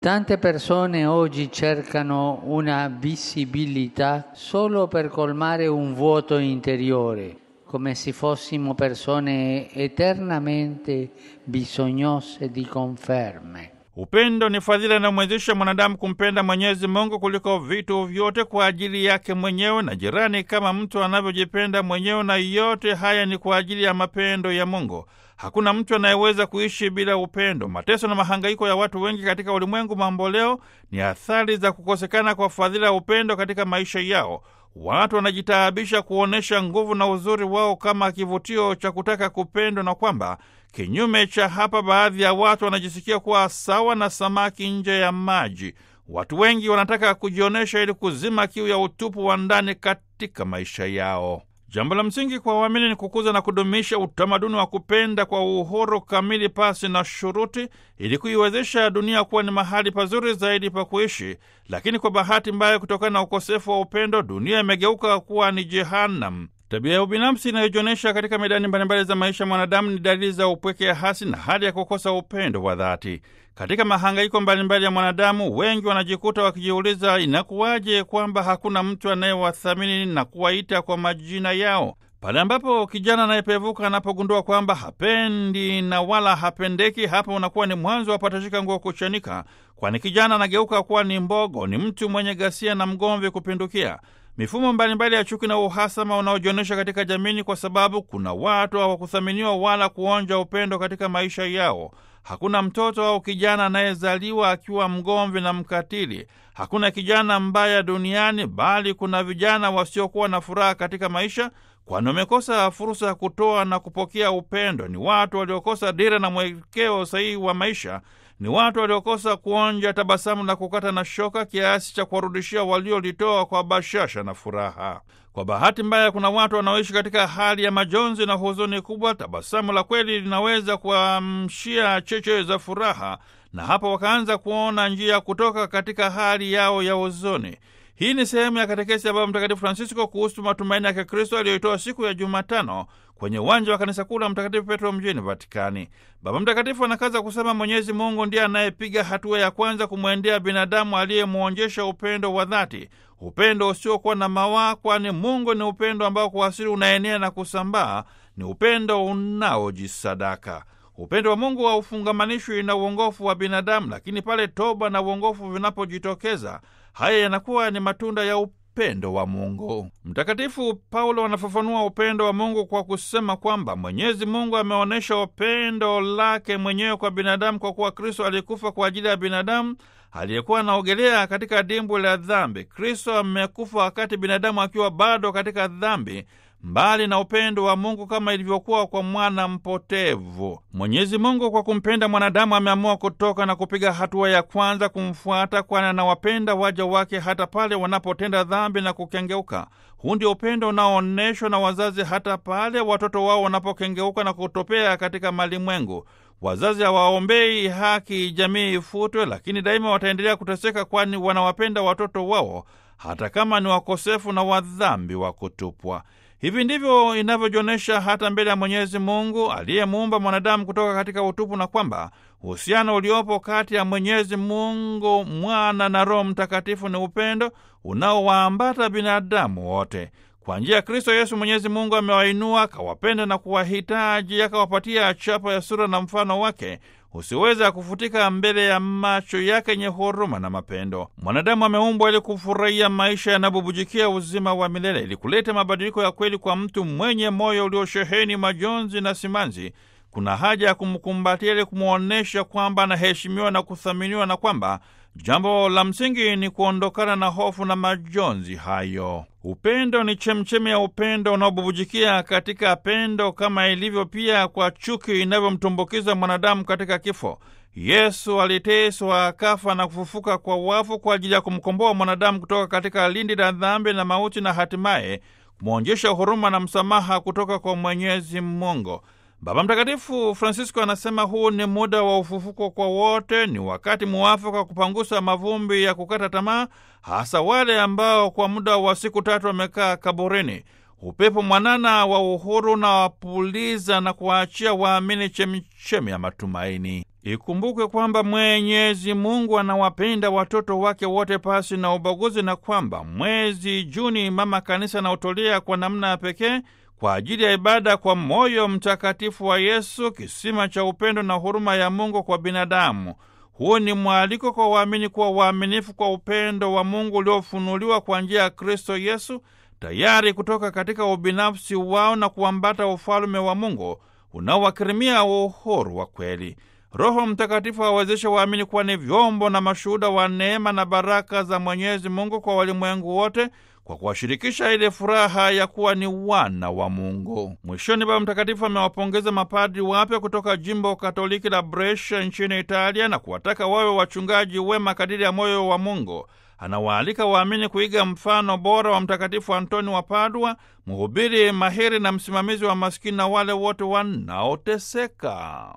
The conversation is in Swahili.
Tante persone oggi cercano una visibilità solo per colmare un vuoto interiore, come se fossimo persone eternamente bisognose di conferme. Upendo ni fadhila inayomwezesha mwanadamu kumpenda Mwenyezi Mungu kuliko vitu vyote kwa ajili yake mwenyewe na jirani kama mtu anavyojipenda mwenyewe, na yote haya ni kwa ajili ya mapendo ya Mungu. Hakuna mtu anayeweza kuishi bila upendo. Mateso na mahangaiko ya watu wengi katika ulimwengu mamboleo ni athari za kukosekana kwa fadhila ya upendo katika maisha yao. Watu wanajitaabisha kuonesha nguvu na uzuri wao kama kivutio cha kutaka kupendwa, na kwamba kinyume cha hapa, baadhi ya watu wanajisikia kuwa sawa na samaki nje ya maji. Watu wengi wanataka kujionesha ili kuzima kiu ya utupu wa ndani katika maisha yao. Jambo la msingi kwa waamini ni kukuza na kudumisha utamaduni wa kupenda kwa uhuru kamili, pasi na shuruti, ili kuiwezesha dunia kuwa ni mahali pazuri zaidi pa kuishi. Lakini kwa bahati mbaya, kutokana na ukosefu wa upendo, dunia imegeuka kuwa ni jehanamu. Tabia ya ubinafsi inayojionyesha katika medani mbalimbali za maisha ya mwanadamu ni dalili za upweke hasi na hali ya kukosa upendo wa dhati. Katika mahangaiko mbalimbali ya mwanadamu, wengi wanajikuta wakijiuliza, inakuwaje kwamba hakuna mtu anayewathamini na kuwaita kwa majina yao? Pale ambapo kijana anayepevuka anapogundua kwamba hapendi na wala hapendeki, hapo unakuwa ni mwanzo wa patashika nguo kuchanika, kwani kijana anageuka kuwa ni mbogo, ni mtu mwenye ghasia na mgomvi kupindukia. Mifumo mbalimbali ya chuki na uhasama unaojionyesha katika jamii, kwa sababu kuna watu hawakuthaminiwa wala kuonja upendo katika maisha yao. Hakuna mtoto au kijana anayezaliwa akiwa mgomvi na mkatili. Hakuna kijana mbaya duniani, bali kuna vijana wasiokuwa na furaha katika maisha, kwani wamekosa fursa ya kutoa na kupokea upendo. Ni watu waliokosa dira na mwelekeo sahihi wa maisha. Ni watu waliokosa kuonja tabasamu na kukata na shoka kiasi cha kuwarudishia waliolitoa kwa bashasha na furaha. Kwa bahati mbaya, kuna watu wanaoishi katika hali ya majonzi na huzuni kubwa. Tabasamu la kweli linaweza kuamshia cheche za furaha, na hapo wakaanza kuona njia kutoka katika hali yao ya huzuni. Hii ni sehemu ya katekesi ya Baba Mtakatifu Francisco kuhusu matumaini ya Kikristo aliyoitoa siku ya Jumatano kwenye uwanja wa kanisa kuu la Mtakatifu Petro mjini Vatikani. Baba Mtakatifu anakaza kusema Mwenyezi Mungu ndiye anayepiga hatua ya kwanza kumwendea binadamu aliyemwonjesha upendo wa dhati, upendo usiokuwa na mawaa, kwani Mungu ni upendo ambao kwa asili unaenea na kusambaa, ni upendo unaojisadaka. Upendo wa Mungu haufungamanishwi na uongofu wa binadamu, lakini pale toba na uongofu vinapojitokeza, haya yanakuwa ni matunda ya upendo wa Mungu. Mtakatifu Paulo anafafanua upendo wa Mungu kwa kusema kwamba Mwenyezi Mungu ameonyesha upendo lake mwenyewe kwa binadamu, kwa kuwa Kristo alikufa kwa ajili ya binadamu aliyekuwa anaogelea katika dimbwi la dhambi. Kristo amekufa wakati binadamu akiwa bado katika dhambi, mbali na upendo wa Mungu kama ilivyokuwa kwa mwana mpotevu. Mwenyezi Mungu kwa kumpenda mwanadamu ameamua kutoka na kupiga hatua ya kwanza kumfuata, kwani anawapenda waja wake hata pale wanapotenda dhambi na kukengeuka. Huu ndio upendo unaoonyeshwa na wazazi hata pale watoto wao wanapokengeuka na kutopea katika malimwengu. Wazazi hawaombei haki jamii ifutwe, lakini daima wataendelea kuteseka, kwani wanawapenda watoto wao hata kama ni wakosefu na wadhambi wa kutupwa. Hivi ndivyo inavyojionyesha hata mbele ya Mwenyezi Mungu aliyemuumba mwanadamu kutoka katika utupu, na kwamba uhusiano uliopo kati ya Mwenyezi Mungu Mwana na Roho Mtakatifu ni upendo unaowaambata binadamu wote. Kwa njia ya Kristo Yesu, Mwenyezi Mungu amewainua, akawapenda na kuwahitaji, akawapatia chapa ya sura na mfano wake usiweza kufutika mbele ya macho yake yenye huruma na mapendo. Mwanadamu ameumbwa ili kufurahia maisha yanayobubujikia uzima wa milele. Ili kuleta mabadiliko ya kweli kwa mtu mwenye moyo uliosheheni majonzi na simanzi, kuna haja ya kumkumbatia ili kumwonyesha kwamba anaheshimiwa na kuthaminiwa, na kwamba jambo la msingi ni kuondokana na hofu na majonzi hayo. Upendo ni chemchemi ya upendo unaobubujikia katika pendo, kama ilivyo pia kwa chuki inavyomtumbukiza mwanadamu katika kifo. Yesu aliteswa, akafa na kufufuka kwa wafu kwa ajili ya kumkomboa mwanadamu kutoka katika lindi la dhambi na mauti, na hatimaye kumwonjesha huruma na msamaha kutoka kwa Mwenyezi Mungu. Baba Mtakatifu Francisco anasema huu ni muda wa ufufuko kwa wote. Ni wakati muafaka kupangusa mavumbi ya kukata tamaa, hasa wale ambao kwa muda wa siku 3 wamekaa kaburini. Upepo mwanana wa uhuru na wapuliza na kuwaachia waamini chemichemi ya matumaini. Ikumbukwe kwamba Mwenyezi Mungu anawapenda watoto wake wote pasi na ubaguzi, na kwamba mwezi Juni Mama Kanisa anautolea kwa namna ya pekee kwa ajili ya ibada kwa moyo mtakatifu wa Yesu, kisima cha upendo na huruma ya Mungu kwa binadamu. Huu ni mwaliko kwa waamini kuwa waaminifu kwa upendo wa Mungu uliofunuliwa kwa njia ya Kristo Yesu, tayari kutoka katika ubinafsi wao na kuambata ufalme wa Mungu unaowakirimia uhuru wa kweli. Roho Mtakatifu awezeshe waamini kuwa ni vyombo na mashuhuda wa neema na baraka za Mwenyezi Mungu kwa walimwengu wote, kwa kuwashirikisha ile furaha ya kuwa ni wana wa Mungu. Mwishoni, Baba Mtakatifu amewapongeza mapadri wapya kutoka jimbo Katoliki la Brescia nchini Italia na kuwataka wawe wachungaji wema kadiri ya moyo wa Mungu. Anawaalika waamini kuiga mfano bora wa Mtakatifu Antoni wa Padua, mhubiri mahiri na msimamizi wa maskini na wale wote wanaoteseka.